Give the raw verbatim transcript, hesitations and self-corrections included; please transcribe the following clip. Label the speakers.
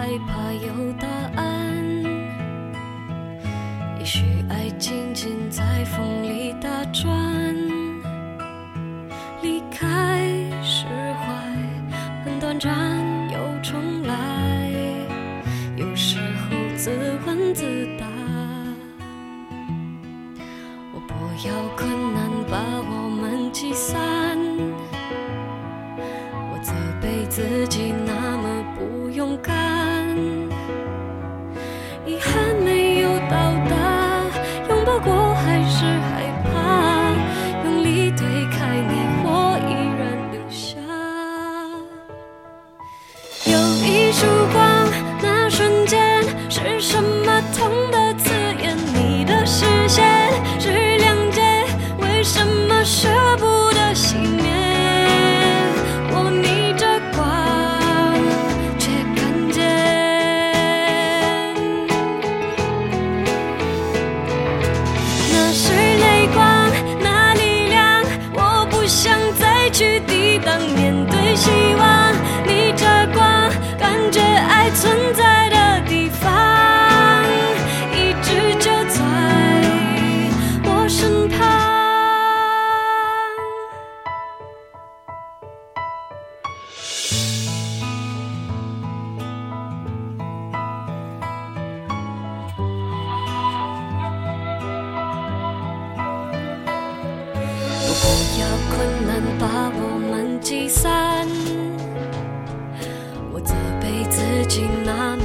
Speaker 1: 害怕有答案。也许爱静静在风里打转，离开释怀很短暂又重来，有时候自问自答。我不要困难把我们击散，我责备自己那么不勇敢，遗憾没有到达，拥抱过还是害怕，用力推开你我依然留下。有一束光，那瞬间是什么痛的刺眼，你的视线是谅解，为什么舍不得熄灭，我逆着光却看见。那是泪光，那力量，我不想再去抵挡，面对希望，逆着光，感觉爱存在的地方，一直就在我身旁。我不要困难把我们击散，我责备自己那